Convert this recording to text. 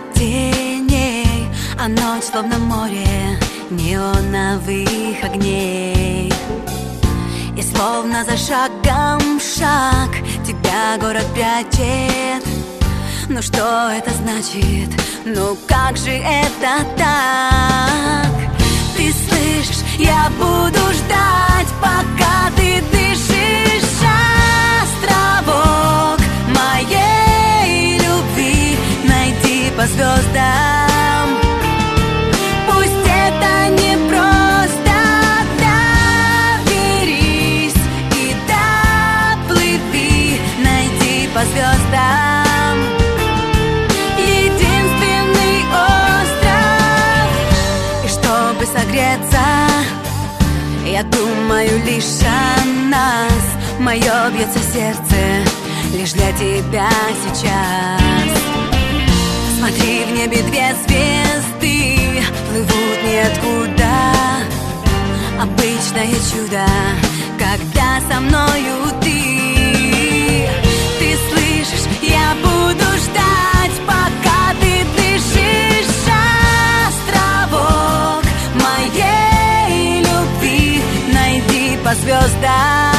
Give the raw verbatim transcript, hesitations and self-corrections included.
теней, а ночь словно море неоновых огней. И словно за шагом шаг тебя город прячет. Ну что это значит? Ну как же это так? Ты слышишь, я буду ждать, пока ты дышишь. Островок моей любви найди по звездам. Пусть это не просто, доверись и доплыви, найди по звездам. Единственный остров. И чтобы согреться, я думаю лишь о нас. Мое бьется сердце лишь для тебя сейчас. Смотри, в небе две звезды плывут ниоткуда. Обычное чудо, когда со мною ты. Ты слышишь, я буду ждать, пока ты дышишь. Островок моей любви найди по звездам.